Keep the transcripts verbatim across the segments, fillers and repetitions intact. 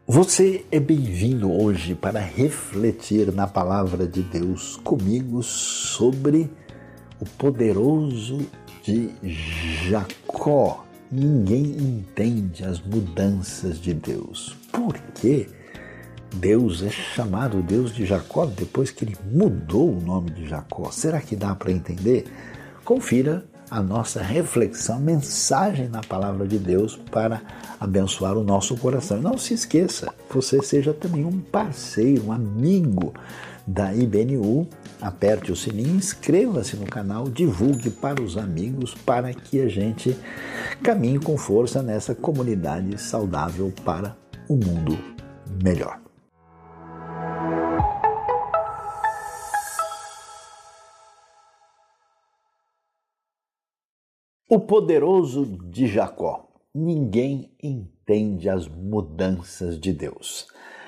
Você é bem-vindo hoje para refletir na palavra de Deus comigo sobre o poderoso de Jacó. Ninguém entende as mudanças de Deus. Por que Deus é chamado Deus de Jacó depois que ele mudou o nome de Jacó? Será que dá para entender? Confira a nossa reflexão, mensagem na palavra de Deus para abençoar o nosso coração. E não se esqueça, você seja também um parceiro, um amigo da I B N U, aperte o sininho, inscreva-se no canal, divulgue para os amigos para que a gente caminhe com força nessa comunidade saudável para um mundo melhor. O poderoso de Jacó. Ninguém entende as mudanças de Deus.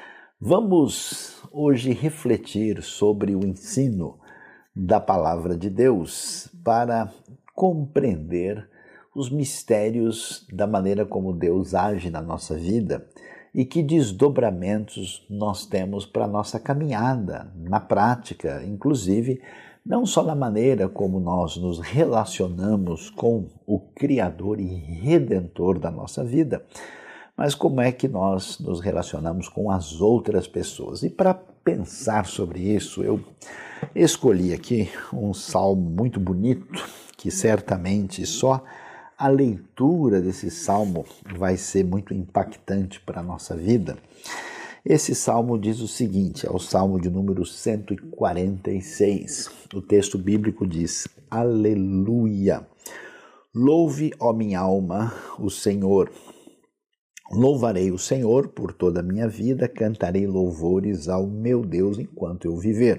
Vamos hoje refletir sobre o ensino da palavra de Deus para compreender os mistérios da maneira como Deus age na nossa vida e que desdobramentos nós temos para a nossa caminhada na prática, inclusive não só na maneira como nós nos relacionamos com o Criador e Redentor da nossa vida, mas como é que nós nos relacionamos com as outras pessoas. E para pensar sobre isso, eu escolhi aqui um salmo muito bonito, que certamente só a leitura desse salmo vai ser muito impactante para a nossa vida. Esse salmo diz o seguinte, é o salmo de número cento e quarenta e seis. O texto bíblico diz: Aleluia! Louve, ó minha alma, o Senhor. Louvarei o Senhor por toda a minha vida, cantarei louvores ao meu Deus enquanto eu viver.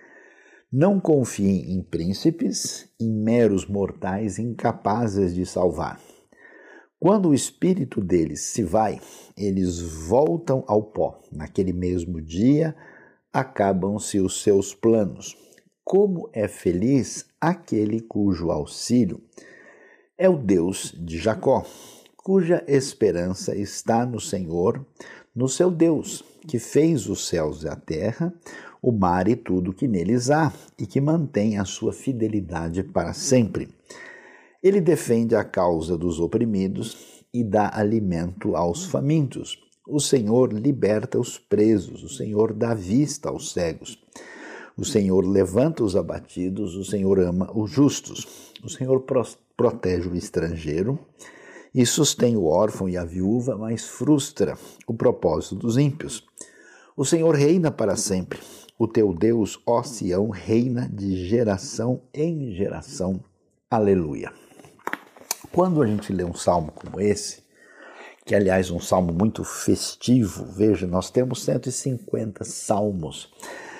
Não confiem em príncipes, em meros mortais incapazes de salvar. Quando o espírito deles se vai, eles voltam ao pó. Naquele mesmo dia, acabam-se os seus planos. Como é feliz aquele cujo auxílio é o Deus de Jacó, cuja esperança está no Senhor, no seu Deus, que fez os céus e a terra, o mar e tudo que neles há, e que mantém a sua fidelidade para sempre. Ele defende a causa dos oprimidos e dá alimento aos famintos. O Senhor liberta os presos, o Senhor dá vista aos cegos. O Senhor levanta os abatidos, o Senhor ama os justos. O Senhor pro- protege o estrangeiro e sustém o órfão e a viúva, mas frustra o propósito dos ímpios. O Senhor reina para sempre. O teu Deus, ó Sião, reina de geração em geração. Aleluia. Quando a gente lê um salmo como esse, que aliás é um salmo muito festivo, veja, nós temos cento e cinquenta salmos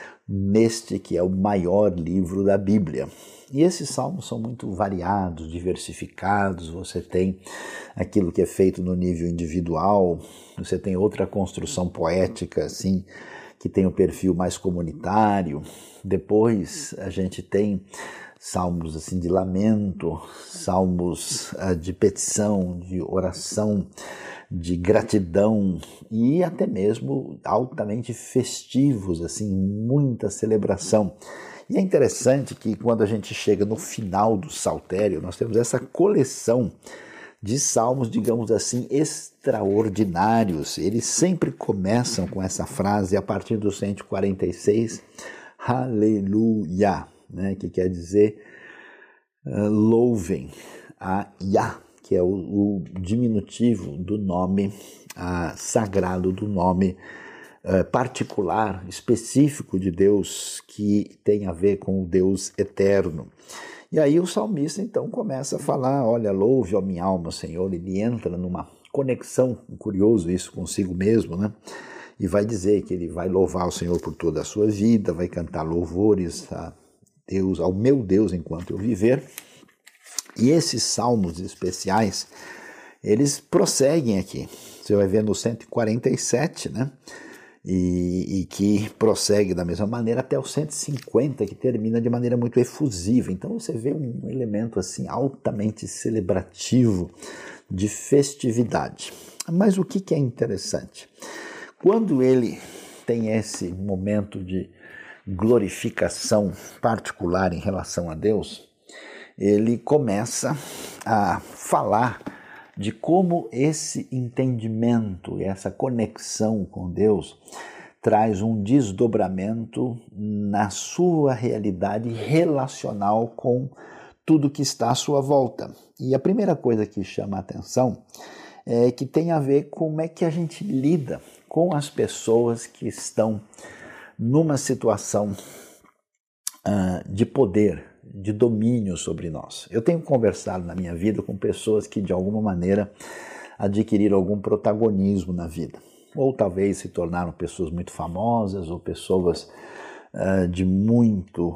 neste que é o maior livro da Bíblia. E esses salmos são muito variados, diversificados, você tem aquilo que é feito no nível individual, você tem outra construção poética, assim, que tem o perfil mais comunitário, depois a gente tem salmos assim de lamento, salmos uh, de petição, de oração, de gratidão e até mesmo altamente festivos, assim, muita celebração. E é interessante que quando a gente chega no final do saltério, nós temos essa coleção de salmos, digamos assim, extraordinários. Eles sempre começam com essa frase a partir do cento e quarenta e seis, Aleluia, né, que quer dizer uh, louvem a Yah, que é o, o diminutivo do nome uh, sagrado, do nome uh, particular, específico de Deus, que tem a ver com o Deus eterno. E aí o salmista então começa a falar, olha, louve a minha alma, Senhor. Ele entra numa conexão, curioso isso consigo mesmo, né? E vai dizer que ele vai louvar o Senhor por toda a sua vida, vai cantar louvores a Deus, ao meu Deus enquanto eu viver. E esses salmos especiais, eles prosseguem aqui. Você vai ver no cento e quarenta e sete, né? E, e que prossegue da mesma maneira até o cento e cinquenta, que termina de maneira muito efusiva. Então você vê um elemento assim altamente celebrativo de festividade. Mas o que, que é interessante? Quando ele tem esse momento de glorificação particular em relação a Deus, ele começa a falar de como esse entendimento, essa conexão com Deus traz um desdobramento na sua realidade relacional com tudo que está à sua volta. E a primeira coisa que chama a atenção é que tem a ver com como é que a gente lida com as pessoas que estão numa situação uh, de poder, de domínio sobre nós. Eu tenho conversado na minha vida com pessoas que de alguma maneira adquiriram algum protagonismo na vida, ou talvez se tornaram pessoas muito famosas, ou pessoas uh, de muito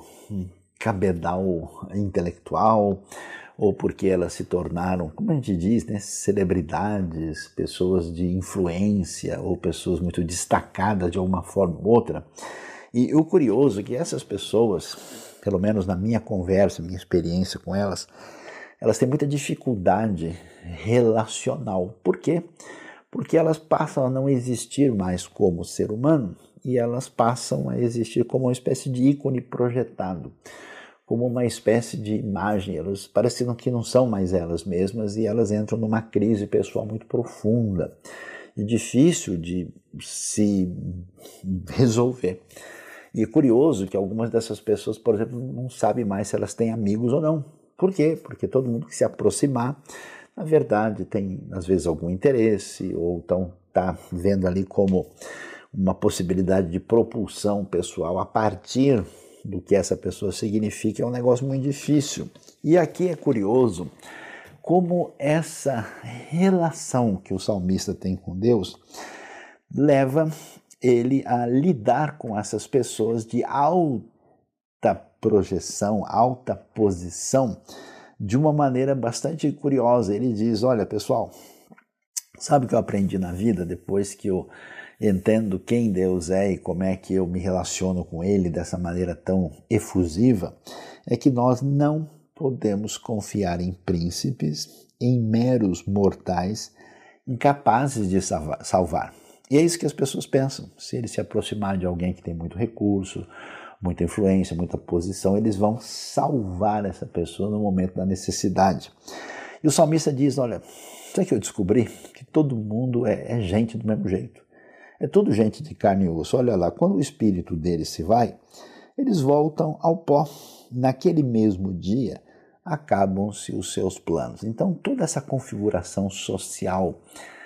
cabedal intelectual, ou porque elas se tornaram, como a gente diz, né, celebridades, pessoas de influência, ou pessoas muito destacadas de alguma forma ou outra. E o curioso é que essas pessoas, pelo menos na minha conversa, minha experiência com elas, elas têm muita dificuldade relacional. Por quê? Porque elas passam a não existir mais como ser humano e elas passam a existir como uma espécie de ícone projetado, como uma espécie de imagem. Elas parecem que não são mais elas mesmas e elas entram numa crise pessoal muito profunda e difícil de se resolver. E é curioso que algumas dessas pessoas, por exemplo, não sabem mais se elas têm amigos ou não. Por quê? Porque todo mundo que se aproximar, na verdade, tem às vezes algum interesse ou então está vendo ali como uma possibilidade de propulsão pessoal a partir do que essa pessoa significa. É um negócio muito difícil. E aqui é curioso como essa relação que o salmista tem com Deus leva ele a lidar com essas pessoas de alta projeção, alta posição, de uma maneira bastante curiosa. Ele diz, olha pessoal, sabe o que eu aprendi na vida depois que eu entendo quem Deus é e como é que eu me relaciono com Ele dessa maneira tão efusiva? É que nós não podemos confiar em príncipes, em meros mortais, incapazes de salvar. E é isso que as pessoas pensam. Se eles se aproximarem de alguém que tem muito recurso, muita influência, muita posição, eles vão salvar essa pessoa no momento da necessidade. E o salmista diz, olha, sabe que eu descobri? Que todo mundo é, é gente do mesmo jeito. É tudo gente de carne e osso. Olha lá, quando o espírito deles se vai, eles voltam ao pó. Naquele mesmo dia, acabam-se os seus planos. Então, toda essa configuração social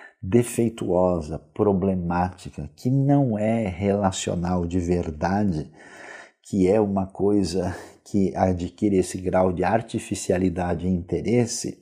defeituosa, problemática, que não é relacional de verdade, que é uma coisa que adquire esse grau de artificialidade e interesse,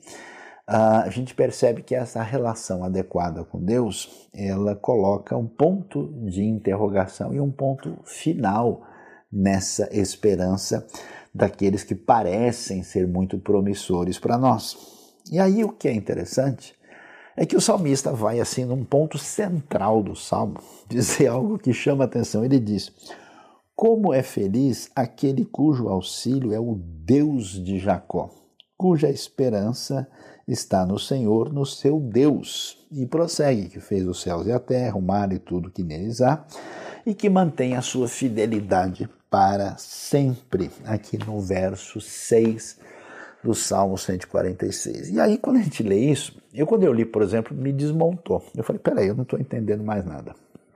a gente percebe que essa relação adequada com Deus, ela coloca um ponto de interrogação e um ponto final nessa esperança daqueles que parecem ser muito promissores para nós. E aí o que é interessante é que o salmista vai assim num ponto central do salmo, dizer algo que chama a atenção. Ele diz, como é feliz aquele cujo auxílio é o Deus de Jacó, cuja esperança está no Senhor, no seu Deus. E prossegue, que fez os céus e a terra, o mar e tudo que neles há, e que mantém a sua fidelidade para sempre, aqui no verso seis do Salmo cento e quarenta e seis. E aí, quando a gente lê isso, eu quando eu li, por exemplo, me desmontou. Eu falei, peraí, eu não estou entendendo mais nada.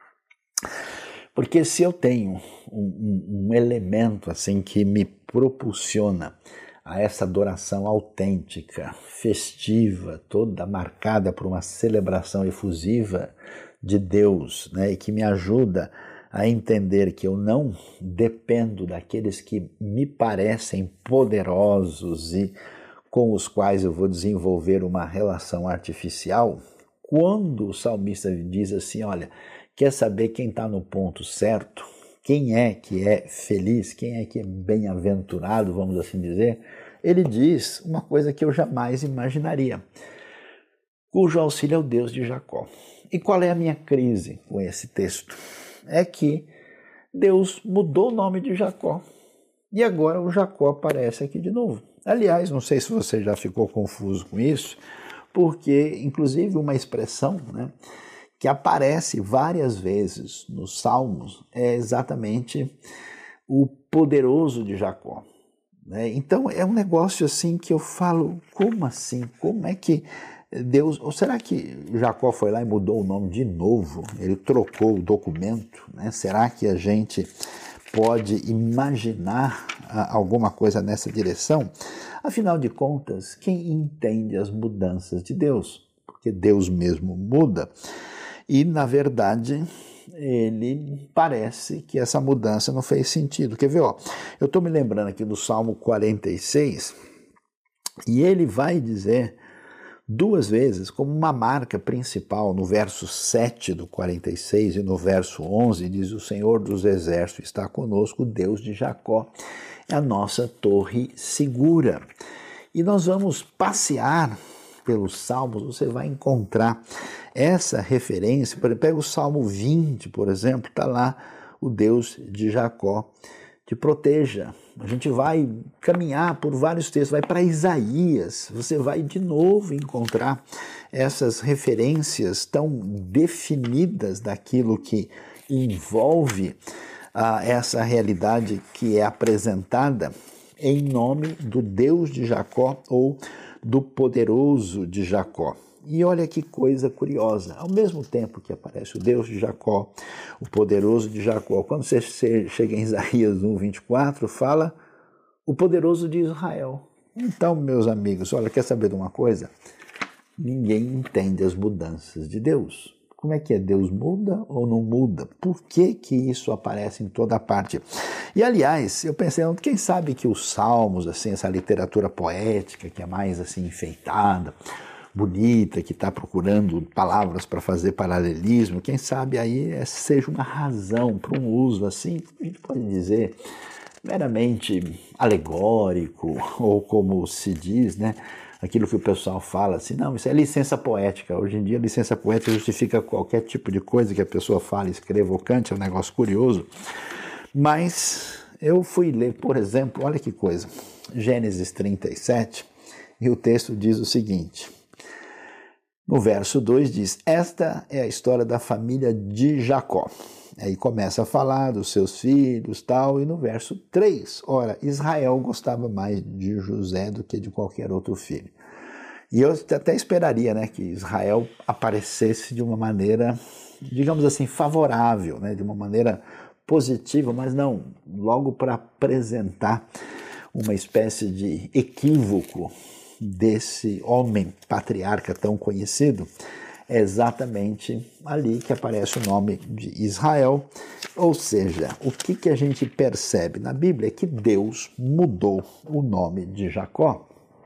Porque se eu tenho um, um, um elemento assim que me propulsiona a essa adoração autêntica, festiva, toda marcada por uma celebração efusiva de Deus, né, e que me ajuda a entender que eu não dependo daqueles que me parecem poderosos e com os quais eu vou desenvolver uma relação artificial. Quando o salmista diz assim, olha, quer saber quem está no ponto certo? Quem é que é feliz? Quem é que é bem-aventurado, vamos assim dizer? Ele diz uma coisa que eu jamais imaginaria, cujo auxílio é o Deus de Jacó. E qual é a minha crise com esse texto? É que Deus mudou o nome de Jacó. E agora o Jacó aparece aqui de novo. Aliás, não sei se você já ficou confuso com isso, porque inclusive uma expressão, né, que aparece várias vezes nos Salmos é exatamente o poderoso de Jacó. Né? Então é um negócio assim que eu falo, como assim? Como é que Deus... Ou será que Jacó foi lá e mudou o nome de novo? Ele trocou o documento? Né? Será que a gente pode imaginar alguma coisa nessa direção? Afinal de contas, quem entende as mudanças de Deus? Porque Deus mesmo muda. E, na verdade, ele parece que essa mudança não fez sentido. Quer ver? Ó, eu estou me lembrando aqui do Salmo quarenta e seis, e ele vai dizer duas vezes, como uma marca principal, no verso sete do quarenta e seis e no verso onze, diz: o Senhor dos Exércitos está conosco, o Deus de Jacó é a nossa torre segura. E nós vamos passear pelos Salmos, você vai encontrar essa referência. Pega o Salmo vinte, por exemplo, está lá: o Deus de Jacó te proteja. A gente vai caminhar por vários textos, vai para Isaías, você vai de novo encontrar essas referências tão definidas daquilo que envolve ah, essa realidade que é apresentada em nome do Deus de Jacó ou do poderoso de Jacó. E olha que coisa curiosa, ao mesmo tempo que aparece o Deus de Jacó, o poderoso de Jacó, quando você chega em Isaías um, vinte e quatro, fala o poderoso de Israel. Então, meus amigos, olha, quer saber de uma coisa? Ninguém entende as mudanças de Deus. Como é que é? Deus muda ou não muda? Por que que isso aparece em toda parte? E, aliás, eu pensei, quem sabe que os salmos, assim, essa literatura poética que é mais assim enfeitada, bonita, que está procurando palavras para fazer paralelismo, quem sabe aí seja uma razão para um uso assim, a gente pode dizer, meramente alegórico, ou como se diz, né? Aquilo que o pessoal fala assim, não, isso é licença poética. Hoje em dia, licença poética justifica qualquer tipo de coisa que a pessoa fale, escreva ou cante, é um negócio curioso. Mas eu fui ler, por exemplo, olha que coisa, Gênesis trinta e sete, e o texto diz o seguinte, no verso dois diz: esta é a história da família de Jacó. Aí começa a falar dos seus filhos, tal, e no verso três, ora, Israel gostava mais de José do que de qualquer outro filho. E eu até esperaria, né, que Israel aparecesse de uma maneira, digamos assim, favorável, né, de uma maneira positiva, mas não, logo para apresentar uma espécie de equívoco desse homem patriarca tão conhecido. É exatamente ali que aparece o nome de Israel, ou seja, o que, que a gente percebe na Bíblia é que Deus mudou o nome de Jacó.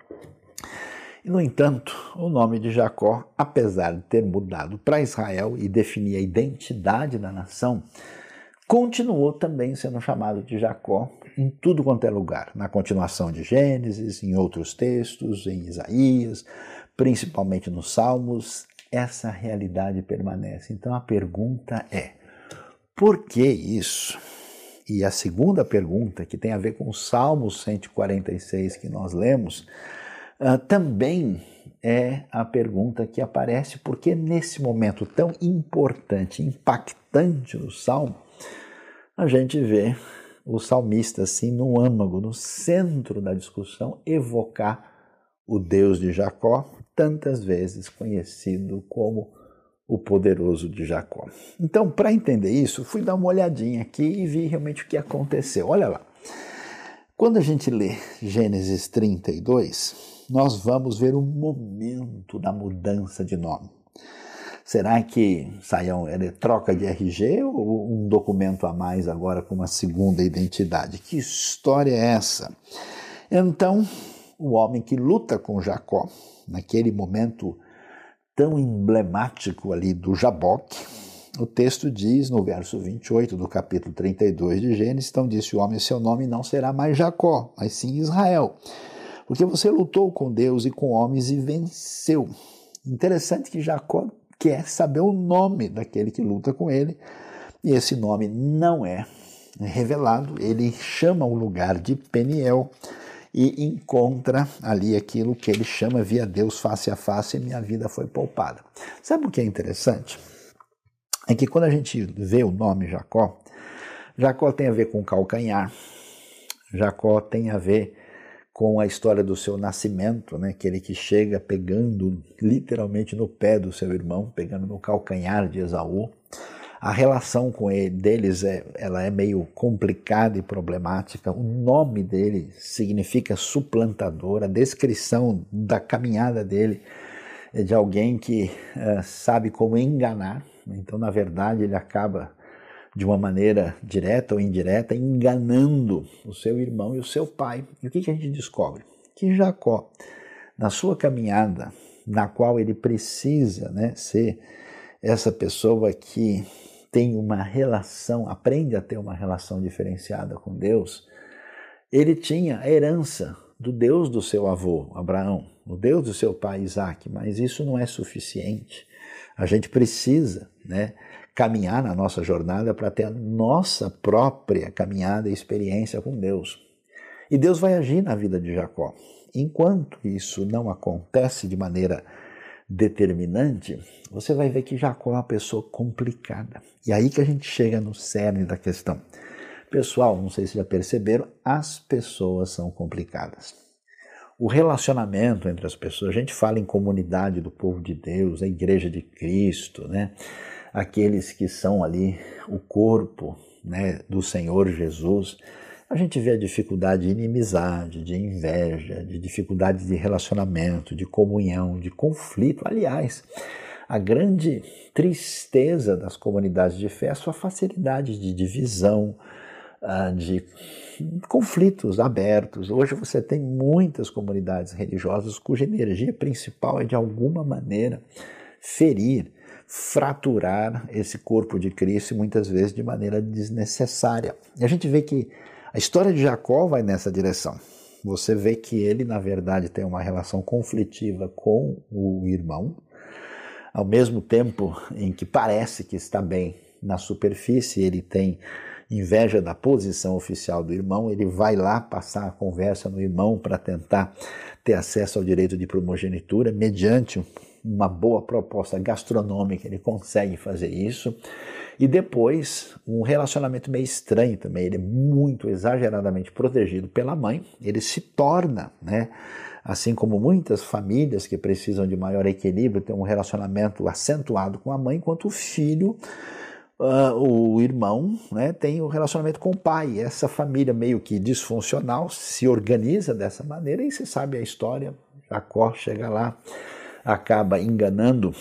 E, no entanto, o nome de Jacó, apesar de ter mudado para Israel e definir a identidade da nação, continuou também sendo chamado de Jacó em tudo quanto é lugar, na continuação de Gênesis, em outros textos, em Isaías, principalmente nos Salmos. Essa realidade permanece. Então a pergunta é, por que isso? E a segunda pergunta, que tem a ver com o Salmo cento e quarenta e seis que nós lemos, uh, também é a pergunta que aparece porque nesse momento tão importante, impactante no Salmo, a gente vê o salmista assim no âmago, no centro da discussão, evocar o Deus de Jacó, tantas vezes conhecido como o poderoso de Jacó. Então, para entender isso, fui dar uma olhadinha aqui e vi realmente o que aconteceu. Olha lá, quando a gente lê Gênesis trinta e dois, nós vamos ver o momento da mudança de nome. Será que saiam, ele troca de R G ou um documento a mais agora com uma segunda identidade? Que história é essa? Então, o homem que luta com Jacó, naquele momento tão emblemático ali do Jaboque, o texto diz no verso vinte e oito do capítulo trinta e dois de Gênesis, então disse o homem, seu nome não será mais Jacó, mas sim Israel, porque você lutou com Deus e com homens e venceu. Interessante que Jacó quer saber o nome daquele que luta com ele, e esse nome não é revelado, ele chama o lugar de Peniel, e encontra ali aquilo que ele chama, via Deus face a face, e minha vida foi poupada. Sabe o que é interessante? é que quando a gente vê o nome Jacó, Jacó tem a ver com calcanhar, Jacó tem a ver com a história do seu nascimento, né? Aquele que chega pegando literalmente no pé do seu irmão, pegando no calcanhar de Esaú. A relação com ele, deles é, ela é meio complicada e problemática. O nome dele significa suplantador, a descrição da caminhada dele é de alguém que uh, sabe como enganar. Então, na verdade, ele acaba de uma maneira direta ou indireta, enganando o seu irmão e o seu pai. E o que, que a gente descobre? Que Jacó, na sua caminhada, na qual ele precisa, né, ser essa pessoa que tem uma relação, aprende a ter uma relação diferenciada com Deus, ele tinha a herança do Deus do seu avô, Abraão, o Deus do seu pai, Isaac, mas isso não é suficiente. A gente precisa, né, caminhar na nossa jornada para ter a nossa própria caminhada e experiência com Deus. E Deus vai agir na vida de Jacó. Enquanto isso não acontece de maneira determinante, você vai ver que Jacó é uma pessoa complicada. E aí que a gente chega no cerne da questão. Pessoal, não sei se já perceberam, as pessoas são complicadas. O relacionamento entre as pessoas, a gente fala em comunidade do povo de Deus, a igreja de Cristo, né? Aqueles que são ali o corpo, né, do Senhor Jesus, a gente vê a dificuldade de inimizade, de inveja, de dificuldade de relacionamento, de comunhão, de conflito. Aliás, a grande tristeza das comunidades de fé é a sua facilidade de divisão, de conflitos abertos. Hoje você tem muitas comunidades religiosas cuja energia principal é de alguma maneira ferir, fraturar esse corpo de Cristo, muitas vezes de maneira desnecessária. E a gente vê que a história de Jacó vai nessa direção. Você vê que ele, na verdade, tem uma relação conflitiva com o irmão, ao mesmo tempo em que parece que está bem na superfície, ele tem inveja da posição oficial do irmão, ele vai lá passar a conversa no irmão para tentar ter acesso ao direito de primogenitura, mediante uma boa proposta gastronômica, ele consegue fazer isso. E depois, um relacionamento meio estranho também, ele é muito exageradamente protegido pela mãe, ele se torna, né, assim como muitas famílias que precisam de maior equilíbrio, tem um relacionamento acentuado com a mãe, enquanto o filho, uh, o irmão, né, tem o um relacionamento com o pai. Essa família meio que disfuncional se organiza dessa maneira e você sabe a história, Jacó chega lá, acaba enganando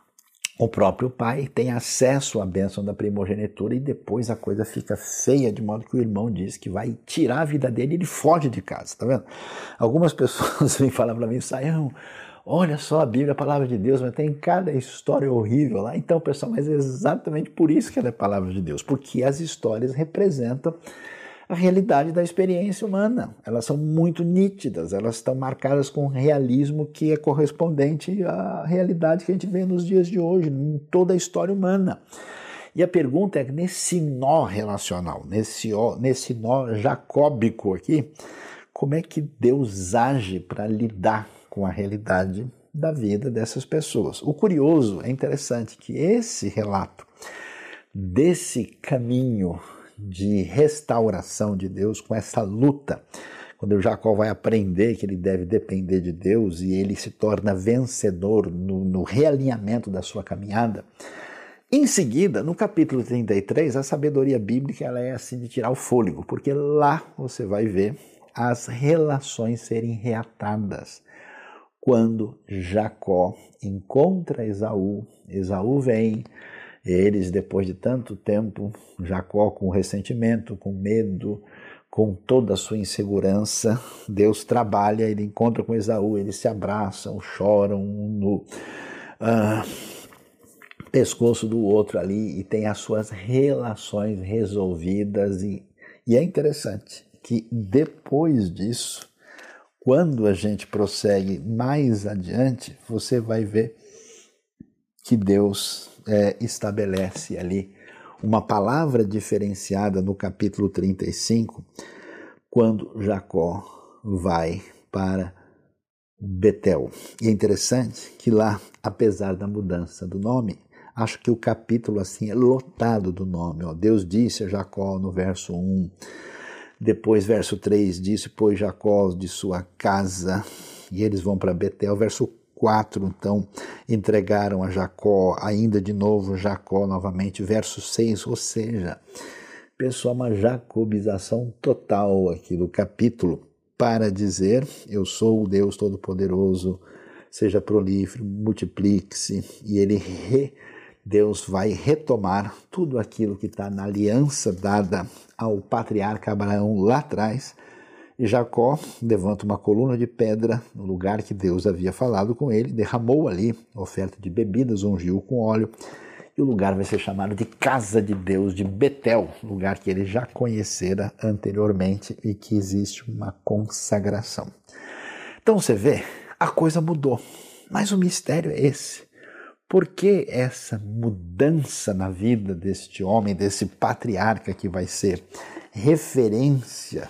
o próprio pai, tem acesso à bênção da primogenitura e depois a coisa fica feia, de modo que o irmão diz que vai tirar a vida dele e ele foge de casa, tá vendo? Algumas pessoas vêm falar para mim, Saião, olha só a Bíblia, a palavra de Deus, mas tem cada história horrível lá. Então, pessoal, mas é exatamente por isso que ela é a palavra de Deus, porque as histórias representam a realidade da experiência humana. Elas são muito nítidas, elas estão marcadas com um realismo que é correspondente à realidade que a gente vê nos dias de hoje, em toda a história humana. E a pergunta é, nesse nó relacional, nesse, nesse nó jacóbico aqui, como é que Deus age para lidar com a realidade da vida dessas pessoas? O curioso, é interessante que esse relato desse caminho de restauração de Deus, com essa luta, quando o Jacó vai aprender que ele deve depender de Deus e ele se torna vencedor no, no realinhamento da sua caminhada. Em seguida, no capítulo trinta e três, a sabedoria bíblica ela é assim de tirar o fôlego, porque lá você vai ver as relações serem reatadas. Quando Jacó encontra Esaú, Esaú vem, eles, depois de tanto tempo, Jacó com ressentimento, com medo, com toda a sua insegurança, Deus trabalha, ele encontra com Esaú, eles se abraçam, choram um no ah, pescoço do outro ali e tem as suas relações resolvidas. E, e é interessante que depois disso, quando a gente prossegue mais adiante, você vai ver que Deus é, estabelece ali uma palavra diferenciada no capítulo trinta e cinco, quando Jacó vai para Betel. E é interessante que lá, apesar da mudança do nome, Acho que o capítulo assim é lotado do nome. Ó. Deus disse a Jacó no verso um, depois verso três, disse, pois Jacó de sua casa, e eles vão para Betel. Verso quatro, então, entregaram a Jacó, ainda de novo Jacó novamente. Verso seis, ou seja, pessoal, uma jacobização total aqui do capítulo, para dizer, eu sou o Deus Todo-Poderoso, seja prolífero, multiplique-se, e ele re, Deus vai retomar tudo aquilo que está na aliança dada ao patriarca Abraão lá atrás, e Jacó levanta uma coluna de pedra no lugar que Deus havia falado com ele, derramou ali oferta de bebidas, ungiu com óleo, e o lugar vai ser chamado de Casa de Deus de Betel, lugar que ele já conhecera anteriormente e que existe uma consagração. Então você vê, a coisa mudou, mas o mistério é esse. Por que essa mudança na vida deste homem, desse patriarca que vai ser referência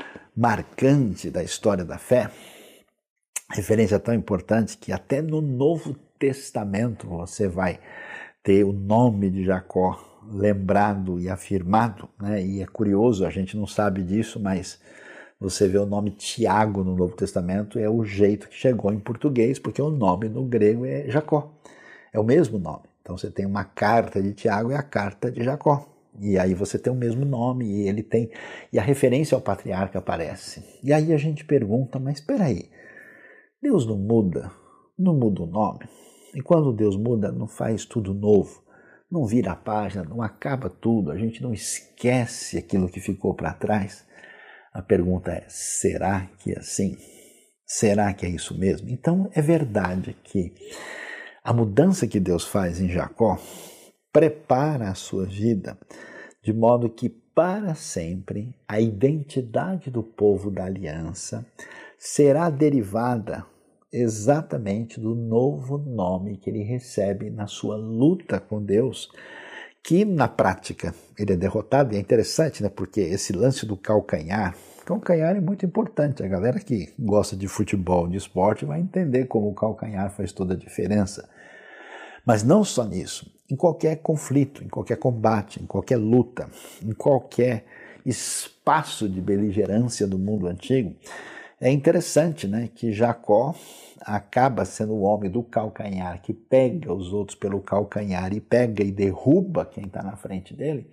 marcante da história da fé? Referência tão importante que até no Novo Testamento você vai ter o nome de Jacó lembrado e afirmado, né? E é curioso, a gente não sabe disso, mas você vê o nome Tiago no Novo Testamento, é o jeito que chegou em português, porque o nome no grego é Jacó, é o mesmo nome. Então você tem uma carta de Tiago e a carta de Jacó, e aí você tem o mesmo nome, e ele tem, e a referência ao patriarca aparece. E aí a gente pergunta, mas espera aí, Deus não muda, não muda o nome? E quando Deus muda, não faz tudo novo, não vira a página, não acaba tudo, a gente não esquece aquilo que ficou para trás. A pergunta é, será que é assim? Será que é isso mesmo? Então é verdade que a mudança que Deus faz em Jacó prepara a sua vida de modo que para sempre a identidade do povo da aliança será derivada exatamente do novo nome que ele recebe na sua luta com Deus, que na prática ele é derrotado. E é interessante, né, porque esse lance do calcanhar, calcanhar é muito importante. A galera que gosta de futebol, de esporte, vai entender como o calcanhar faz toda a diferença. Mas não só nisso, em qualquer conflito, em qualquer combate, em qualquer luta, em qualquer espaço de beligerância do mundo antigo, é interessante, né, que Jacó acaba sendo o homem do calcanhar, que pega os outros pelo calcanhar e pega e derruba quem está na frente dele,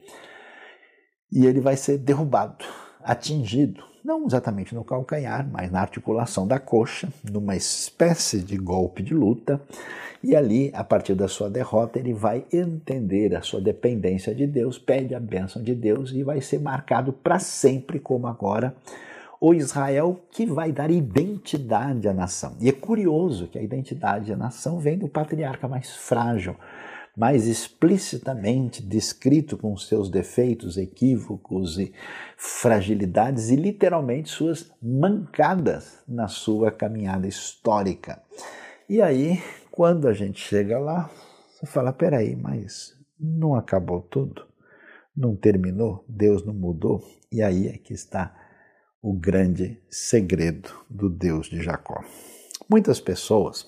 e ele vai ser derrubado, atingido, não exatamente no calcanhar, mas na articulação da coxa, numa espécie de golpe de luta, e ali, a partir da sua derrota, ele vai entender a sua dependência de Deus, pede a bênção de Deus e vai ser marcado para sempre como agora o Israel que vai dar identidade à nação. E é curioso que a identidade à nação vem do patriarca mais frágil, mais explicitamente descrito com seus defeitos, equívocos e fragilidades e literalmente suas mancadas na sua caminhada histórica. E aí, quando a gente chega lá, você fala, peraí, mas não acabou tudo? Não terminou? Deus não mudou? E aí é que está o grande segredo do Deus de Jacó. Muitas pessoas,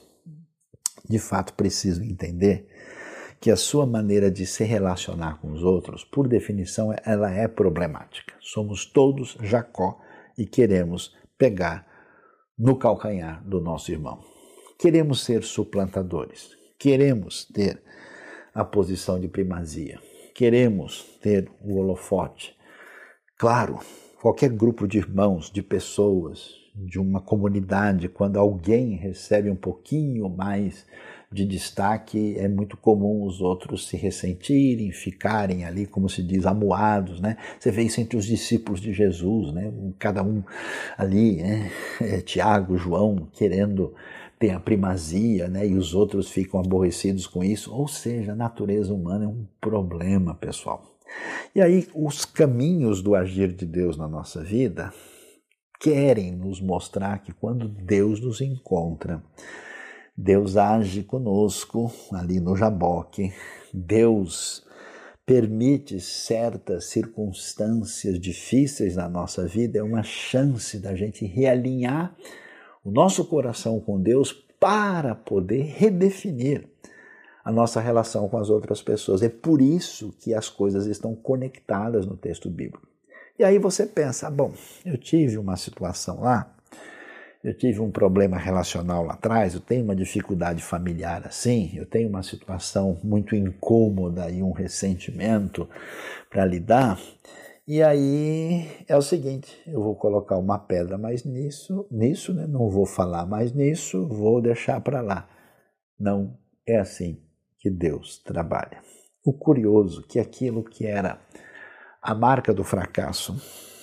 de fato, precisam entender que a sua maneira de se relacionar com os outros, por definição, ela é problemática. Somos todos Jacó e queremos pegar no calcanhar do nosso irmão. Queremos ser suplantadores, queremos ter a posição de primazia, queremos ter o holofote. Claro, qualquer grupo de irmãos, de pessoas, de uma comunidade, quando alguém recebe um pouquinho mais de destaque, é muito comum os outros se ressentirem, ficarem ali, como se diz, amuados, né? Você vê isso entre os discípulos de Jesus, né? Cada um ali, né? É, Tiago, João, querendo ter a primazia, né? E os outros ficam aborrecidos com isso. Ou seja, a natureza humana é um problema, pessoal. E aí, os caminhos do agir de Deus na nossa vida querem nos mostrar que quando Deus nos encontra, Deus age conosco ali no Jaboque, Deus permite certas circunstâncias difíceis na nossa vida, é uma chance da gente realinhar o nosso coração com Deus para poder redefinir a nossa relação com as outras pessoas. É por isso que as coisas estão conectadas no texto bíblico. E aí você pensa, bom, eu tive uma situação lá, eu tive um problema relacional lá atrás, eu tenho uma dificuldade familiar assim, eu tenho uma situação muito incômoda e um ressentimento para lidar. E aí é o seguinte, eu vou colocar uma pedra mais nisso, nisso, né? Não vou falar mais nisso, vou deixar para lá. Não é assim que Deus trabalha. O curioso é que aquilo que era a marca do fracasso,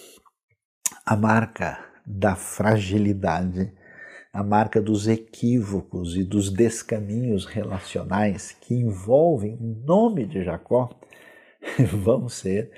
a marca da fragilidade, a marca dos equívocos e dos descaminhos relacionais que envolvem o nome de Jacó, vão ser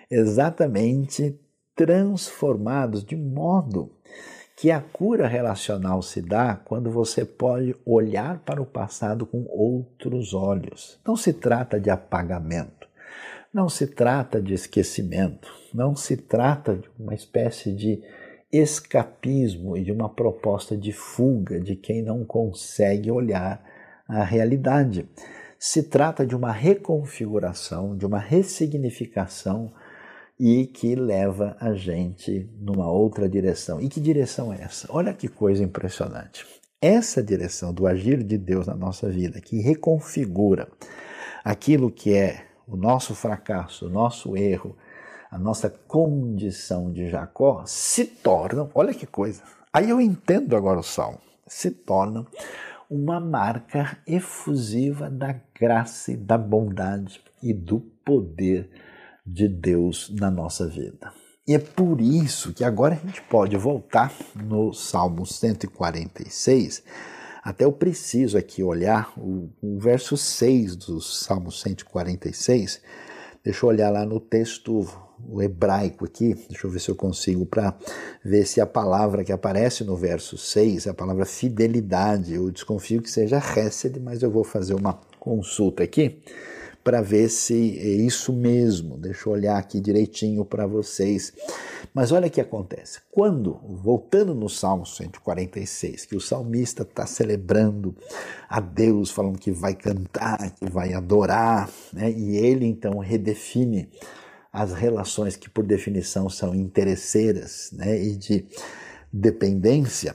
exatamente transformados de modo que a cura relacional se dá quando você pode olhar para o passado com outros olhos. Não se trata de apagamento, não se trata de esquecimento, não se trata de uma espécie de escapismo e de uma proposta de fuga de quem não consegue olhar a realidade. Se trata de uma reconfiguração, de uma ressignificação e que leva a gente numa outra direção. E que direção é essa? Olha que coisa impressionante. Essa direção do agir de Deus na nossa vida, que reconfigura aquilo que é o nosso fracasso, o nosso erro, a nossa condição de Jacó, se tornam, olha que coisa, aí eu entendo agora o Salmo, se tornam uma marca efusiva da graça e da bondade e do poder de Deus na nossa vida. E é por isso que agora a gente pode voltar no Salmo cento e quarenta e seis, até eu preciso aqui olhar o, o verso seis do Salmo cento e quarenta e seis, deixa eu olhar lá no texto o hebraico aqui, deixa eu ver se eu consigo para ver se a palavra que aparece no verso seis é a palavra fidelidade. Eu desconfio que seja hesed, mas eu vou fazer uma consulta aqui para ver se é isso mesmo. Deixa eu olhar aqui direitinho para vocês. Mas olha o que acontece. Quando, voltando no Salmo cento e quarenta e seis, que o salmista está celebrando a Deus, falando que vai cantar, que vai adorar, né? E ele então redefine as relações que por definição são interesseiras, né? E de dependência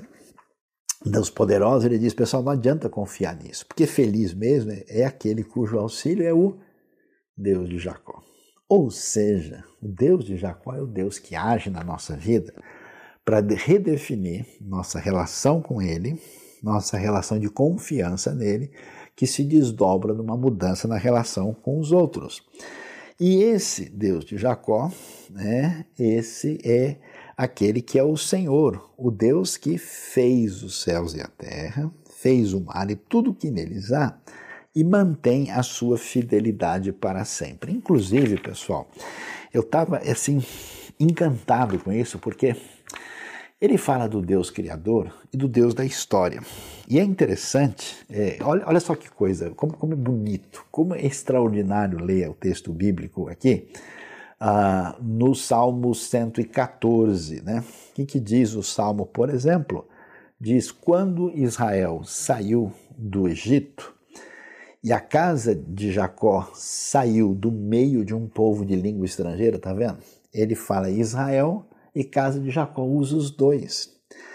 dos poderosos, ele diz, pessoal, não adianta confiar nisso, porque feliz mesmo é aquele cujo auxílio é o Deus de Jacó. Ou seja, o Deus de Jacó é o Deus que age na nossa vida para redefinir nossa relação com ele, nossa relação de confiança nele, que se desdobra numa mudança na relação com os outros. E esse Deus de Jacó, né, esse é aquele que é o Senhor, o Deus que fez os céus e a terra, fez o mar e tudo que neles há, e mantém a sua fidelidade para sempre. Inclusive, pessoal, eu estava assim, encantado com isso, porque ele fala do Deus Criador e do Deus da história. E é interessante, é, olha, olha só que coisa, como, como é bonito, como é extraordinário ler o texto bíblico aqui, ah, no Salmo cento e quatorze. Né? O que, que diz o Salmo, por exemplo? Diz, quando Israel saiu do Egito, e a casa de Jacó saiu do meio de um povo de língua estrangeira, tá vendo? Ele fala Israel e casa de Jacó, usa os dois.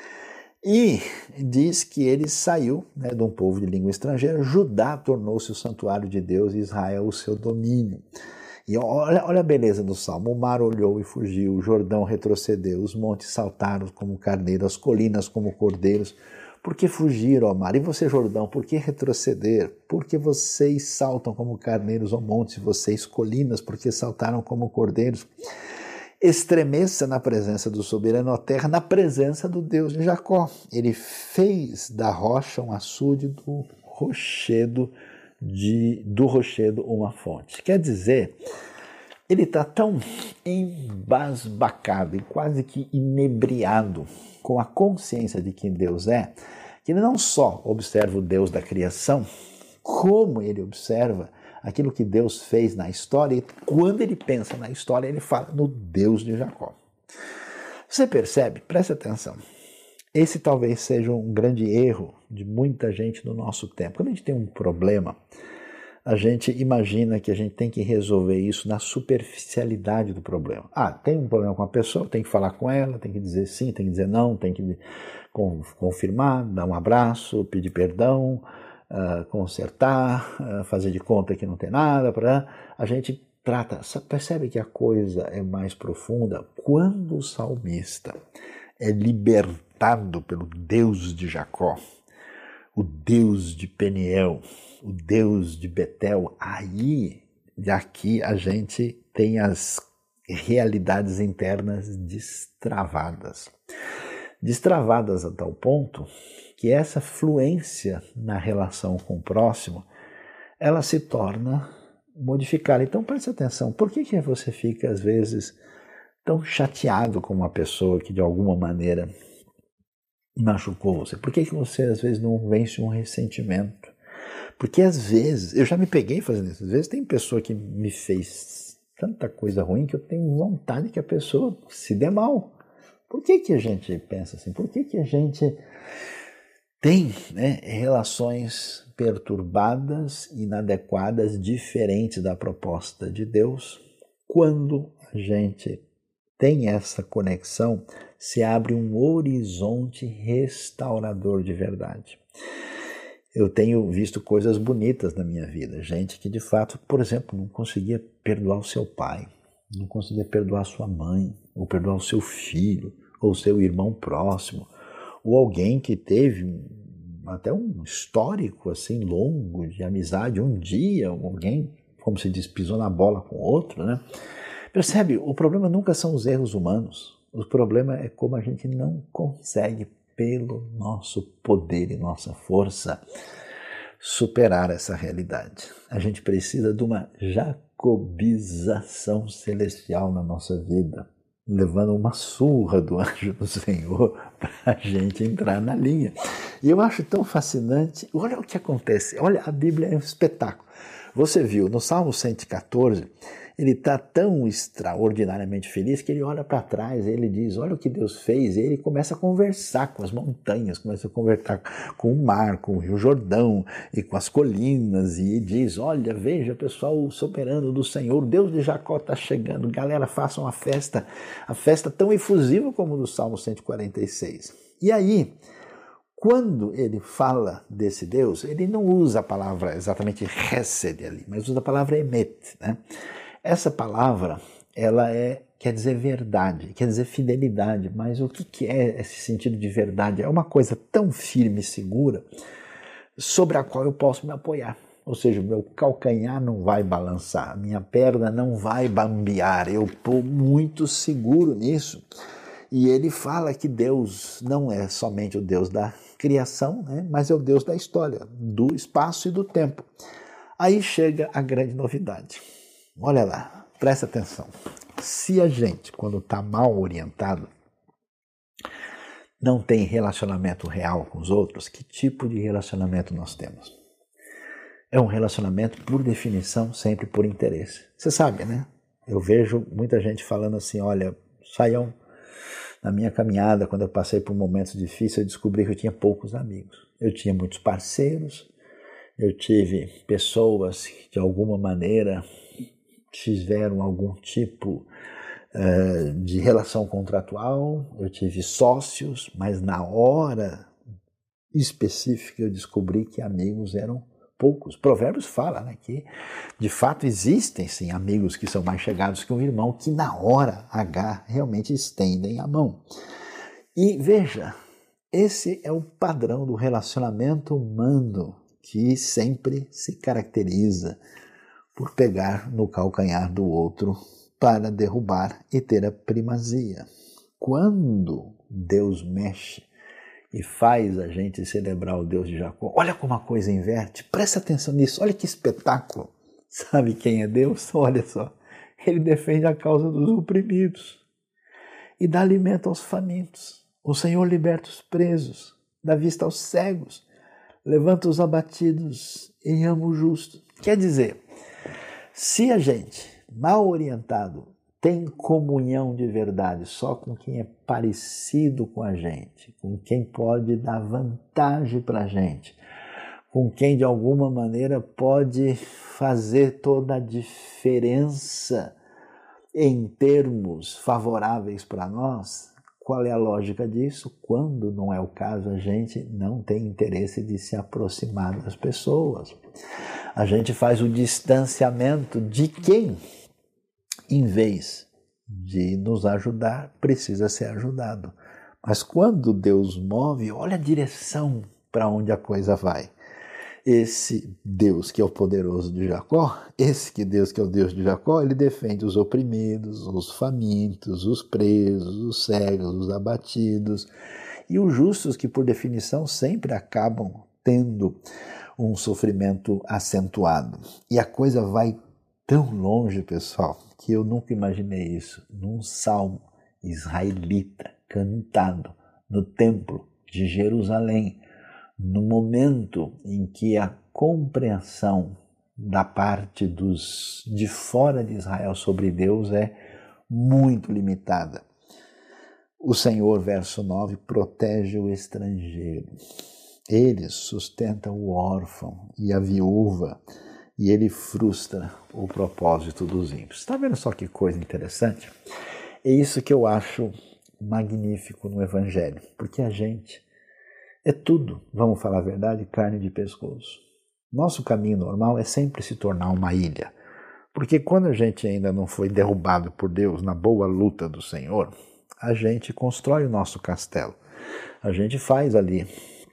E diz que ele saiu, né, de um povo de língua estrangeira, Judá tornou-se o santuário de Deus e Israel o seu domínio. E olha, olha a beleza do Salmo, o mar olhou e fugiu, o Jordão retrocedeu, os montes saltaram como carneiros, as colinas como cordeiros. Por que fugir, ó mar? E você, Jordão, por que retroceder? Porque vocês saltam como carneiros, ó montes, vocês, colinas, porque saltaram como cordeiros? Estremeça na presença do soberano, ó terra, na presença do Deus de Jacó. Ele fez da rocha um açude, do rochedo, de, do rochedo uma fonte. Quer dizer, ele está tão embasbacado e quase que inebriado com a consciência de quem Deus é, que ele não só observa o Deus da criação, como ele observa aquilo que Deus fez na história, e quando ele pensa na história, ele fala no Deus de Jacó. Você percebe? Preste atenção. Esse talvez seja um grande erro de muita gente no nosso tempo. Quando a gente tem um problema, a gente imagina que a gente tem que resolver isso na superficialidade do problema. Ah, tem um problema com a pessoa, tem que falar com ela, tem que dizer sim, tem que dizer não, tem que confirmar, dar um abraço, pedir perdão, uh, consertar, uh, fazer de conta que não tem nada. Pra... A gente trata, percebe que a coisa é mais profunda quando o salmista é libertado pelo Deus de Jacó, o Deus de Peniel, o Deus de Betel. Aí, aqui a gente tem as realidades internas destravadas. Destravadas a tal ponto que essa fluência na relação com o próximo, ela se torna modificada. Então preste atenção, por que que você fica às vezes tão chateado com uma pessoa que de alguma maneira machucou você? Por que que você às vezes não vence um ressentimento? Porque às vezes, eu já me peguei fazendo isso, às vezes tem pessoa que me fez tanta coisa ruim que eu tenho vontade que a pessoa se dê mal. Por que que a gente pensa assim? Por que que a gente tem, né, relações perturbadas, inadequadas, diferentes da proposta de Deus? Quando a gente tem essa conexão, se abre um horizonte restaurador de verdade. Eu tenho visto coisas bonitas na minha vida, gente que de fato, por exemplo, não conseguia perdoar o seu pai, não conseguia perdoar a sua mãe, ou perdoar o seu filho, ou o seu irmão próximo, ou alguém que teve até um histórico assim longo de amizade, um dia alguém, como se diz, pisou na bola com outro, né? Percebe? O problema nunca são os erros humanos, o problema é como a gente não consegue, pelo nosso poder e nossa força, superar essa realidade. A gente precisa de uma jacobização celestial na nossa vida, levando uma surra do anjo do Senhor para a gente entrar na linha. E eu acho tão fascinante, olha o que acontece, olha, a Bíblia é um espetáculo. Você viu, no Salmo cento e quatorze, ele está tão extraordinariamente feliz que ele olha para trás, ele diz, olha o que Deus fez, e ele começa a conversar com as montanhas, começa a conversar com o mar, com o Rio Jordão e com as colinas, e diz, olha, veja pessoal, o soberano do Senhor, o Deus de Jacó está chegando, galera, façam a festa, a festa tão efusiva como do Salmo cento e quarenta e seis. E aí, quando ele fala desse Deus, ele não usa a palavra exatamente Hesed ali, mas usa a palavra Emet, né? Essa palavra, ela é, quer dizer verdade, quer dizer fidelidade, mas o que, que é esse sentido de verdade? É uma coisa tão firme e segura sobre a qual eu posso me apoiar. Ou seja, o meu calcanhar não vai balançar, a minha perna não vai bambear, eu estou muito seguro nisso. E ele fala que Deus não é somente o Deus da criação, né, mas é o Deus da história, do espaço e do tempo. Aí chega a grande novidade. Olha lá, presta atenção. Se a gente, quando está mal orientado, não tem relacionamento real com os outros, que tipo de relacionamento nós temos? É um relacionamento, por definição, sempre por interesse. Você sabe, né? Eu vejo muita gente falando assim, olha, Saião, na minha caminhada, quando eu passei por momentos difíceis, eu descobri que eu tinha poucos amigos. Eu tinha muitos parceiros, eu tive pessoas que, de alguma maneira, tiveram algum tipo uh, de relação contratual, eu tive sócios, mas na hora específica eu descobri que amigos eram poucos. Provérbios fala, né, que de fato existem sim amigos que são mais chegados que um irmão, que na hora H realmente estendem a mão. E veja, esse é o padrão do relacionamento humano que sempre se caracteriza por pegar no calcanhar do outro para derrubar e ter a primazia. Quando Deus mexe e faz a gente celebrar o Deus de Jacó, olha como a coisa inverte, presta atenção nisso, olha que espetáculo. Sabe quem é Deus? Olha só, ele defende a causa dos oprimidos e dá alimento aos famintos. O Senhor liberta os presos, dá vista aos cegos, levanta os abatidos e ama o justo. Quer dizer, se a gente, mal orientado, tem comunhão de verdade só com quem é parecido com a gente, com quem pode dar vantagem para a gente, com quem de alguma maneira pode fazer toda a diferença em termos favoráveis para nós. Qual é a lógica disso? Quando não é o caso, a gente não tem interesse de se aproximar das pessoas. A gente faz o distanciamento de quem, em vez de nos ajudar, precisa ser ajudado. Mas quando Deus move, olha a direção para onde a coisa vai. Esse Deus que é o poderoso de Jacó, esse que Deus que é o Deus de Jacó, ele defende os oprimidos, os famintos, os presos, os cegos, os abatidos e os justos, que por definição sempre acabam tendo um sofrimento acentuado. E a coisa vai tão longe, pessoal, que eu nunca imaginei isso num salmo israelita cantado no templo de Jerusalém, no momento em que a compreensão da parte dos de fora de Israel sobre Deus é muito limitada. O Senhor, verso nove, protege o estrangeiro. Ele sustenta o órfão e a viúva, e ele frustra o propósito dos ímpios. Está vendo só que coisa interessante? É isso que eu acho magnífico no Evangelho, porque a gente é tudo, vamos falar a verdade, carne de pescoço. Nosso caminho normal é sempre se tornar uma ilha, porque quando a gente ainda não foi derrubado por Deus na boa luta do Senhor, a gente constrói o nosso castelo. A gente faz ali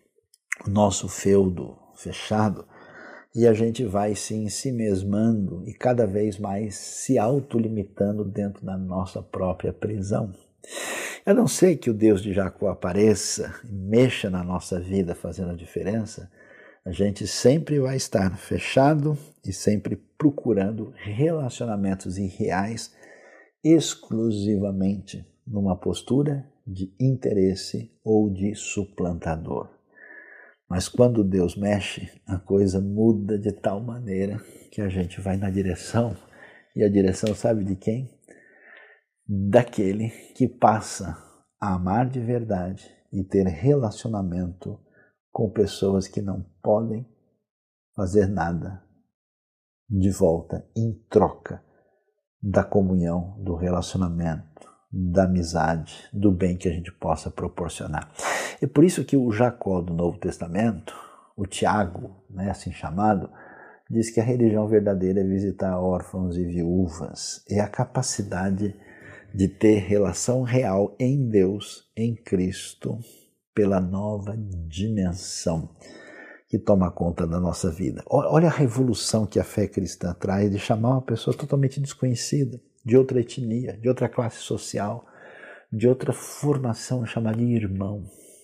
o nosso feudo fechado e a gente vai se ensimesmando e cada vez mais se autolimitando dentro da nossa própria prisão. A não ser que o Deus de Jacó apareça e mexa na nossa vida fazendo a diferença, a gente sempre vai estar fechado e sempre procurando relacionamentos irreais exclusivamente numa postura de interesse ou de suplantador. Mas quando Deus mexe, a coisa muda de tal maneira que a gente vai na direção, e a direção sabe de quem? Daquele que passa a amar de verdade e ter relacionamento com pessoas que não podem fazer nada de volta em troca da comunhão, do relacionamento, da amizade, do bem que a gente possa proporcionar. É por isso que o Jacó do Novo Testamento, o Tiago, né, assim chamado, diz que a religião verdadeira é visitar órfãos e viúvas, é a capacidade de ter relação real em Deus, em Cristo, pela nova dimensão que toma conta da nossa vida. Olha a revolução que a fé cristã traz de chamar uma pessoa totalmente desconhecida, de outra etnia, de outra classe social, de outra formação, chamar de irmão.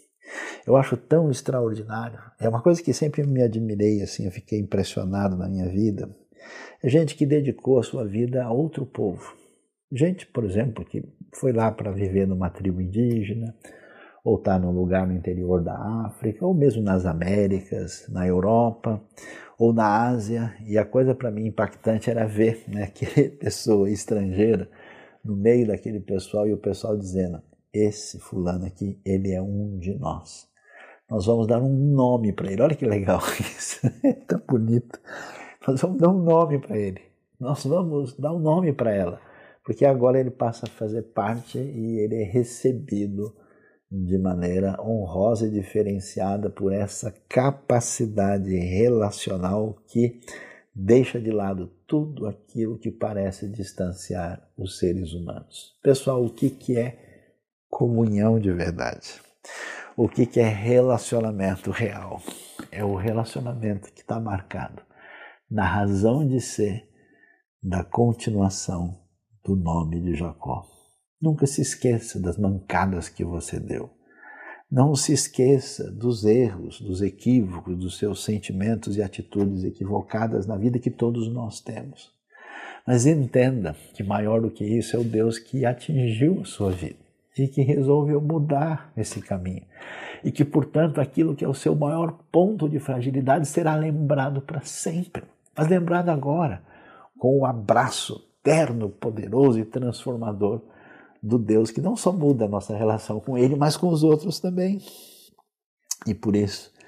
Eu acho tão extraordinário. É uma coisa que sempre me admirei, assim, eu fiquei impressionado na minha vida. É gente que dedicou a sua vida a outro povo. Gente, por exemplo, que foi lá para viver numa tribo indígena, ou está num lugar no interior da África, ou mesmo nas Américas, na Europa, ou na Ásia. E a coisa para mim impactante era ver, né, aquela pessoa estrangeira no meio daquele pessoal e o pessoal dizendo: esse fulano aqui, ele é um de nós. Nós vamos dar um nome para ele. Olha que legal isso, é tão bonito. Nós vamos dar um nome para ele. Nós vamos dar um nome para ela. Porque agora ele passa a fazer parte e ele é recebido de maneira honrosa e diferenciada por essa capacidade relacional que deixa de lado tudo aquilo que parece distanciar os seres humanos. Pessoal, o que, que é comunhão de verdade? O que, que é relacionamento real? É o relacionamento que está marcado na razão de ser da continuação do nome de Jacó. Nunca se esqueça das mancadas que você deu. Não se esqueça dos erros, dos equívocos, dos seus sentimentos e atitudes equivocadas na vida que todos nós temos. Mas entenda que maior do que isso é o Deus que atingiu a sua vida e que resolveu mudar esse caminho. E que, portanto, aquilo que é o seu maior ponto de fragilidade será lembrado para sempre. Mas lembrado agora, com o abraço terno, poderoso e transformador do Deus que não só muda a nossa relação com Ele, mas com os outros também. E por isso,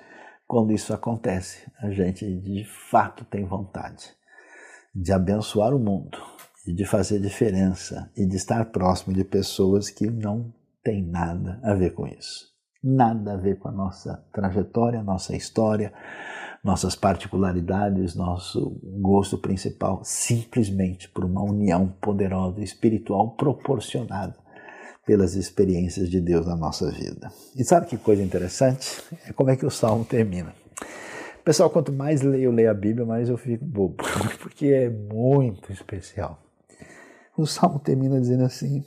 Quando isso acontece, a gente de fato tem vontade de abençoar o mundo e de fazer diferença e de estar próximo de pessoas que não têm nada a ver com isso. Nada a ver com a nossa trajetória, nossa história, nossas particularidades, nosso gosto principal, simplesmente por uma união poderosa, espiritual, proporcionada pelas experiências de Deus na nossa vida. E sabe que coisa interessante? É como é que o Salmo termina. Pessoal, quanto mais leio, leio a Bíblia, mais eu fico bobo, porque é muito especial. O Salmo termina dizendo assim: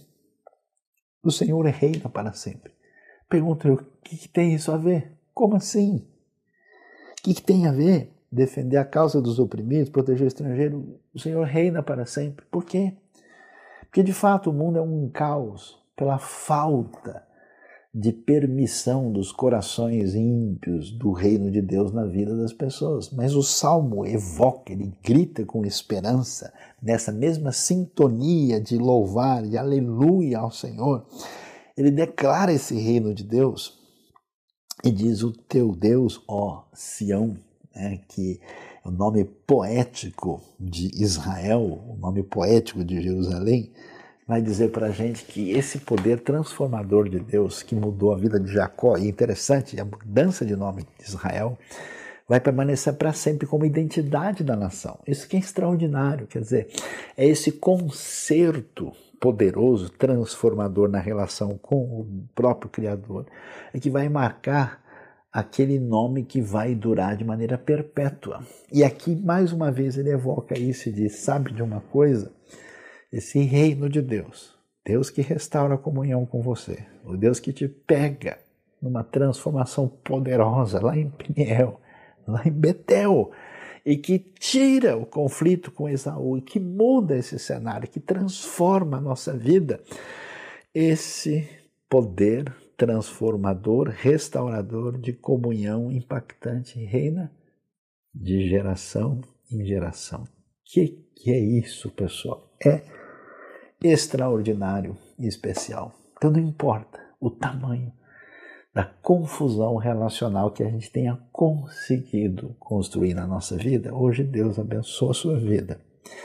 o Senhor reina para sempre. Pergunto eu, o que, que tem isso a ver? Como assim? O que, que tem a ver defender a causa dos oprimidos, proteger o estrangeiro? O Senhor reina para sempre. Por quê? Porque de fato o mundo é um caos pela falta de permissão dos corações ímpios do reino de Deus na vida das pessoas. Mas o Salmo evoca, ele grita com esperança, nessa mesma sintonia de louvar, de aleluia ao Senhor. Ele declara esse reino de Deus e diz: o teu Deus, ó Sião, né, que é o nome poético de Israel, o nome poético de Jerusalém, vai dizer para a gente que esse poder transformador de Deus que mudou a vida de Jacó, e interessante, a mudança de nome de Israel, vai permanecer para sempre como identidade da nação. Isso que é extraordinário, quer dizer, é esse concerto poderoso, transformador na relação com o próprio Criador, é que vai marcar aquele nome que vai durar de maneira perpétua. E aqui, mais uma vez, ele evoca isso e diz: sabe de uma coisa? Esse reino de Deus, Deus que restaura a comunhão com você, o Deus que te pega numa transformação poderosa lá em Peniel, lá em Betel, e que tira o conflito com Esaú, e que muda esse cenário, que transforma a nossa vida. Esse poder transformador, restaurador de comunhão impactante reina de geração em geração. Que que é isso, pessoal? É extraordinário e especial. Então não importa o tamanho da confusão relacional que a gente tenha conseguido construir na nossa vida, hoje Deus abençoa a sua vida,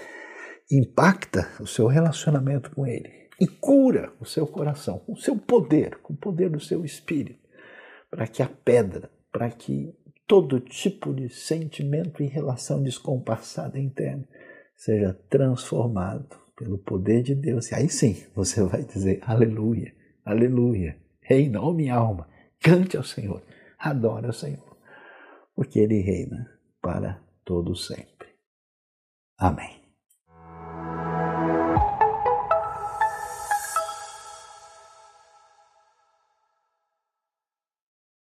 impacta o seu relacionamento com Ele e cura o seu coração, com o seu poder, com o poder do seu espírito, para que a pedra, para que todo tipo de sentimento e relação descompassada interna seja transformado pelo poder de Deus. E aí sim, você vai dizer: aleluia, aleluia, reina, ó minha alma, cante ao Senhor, adore ao Senhor, porque Ele reina para todo sempre. Amém.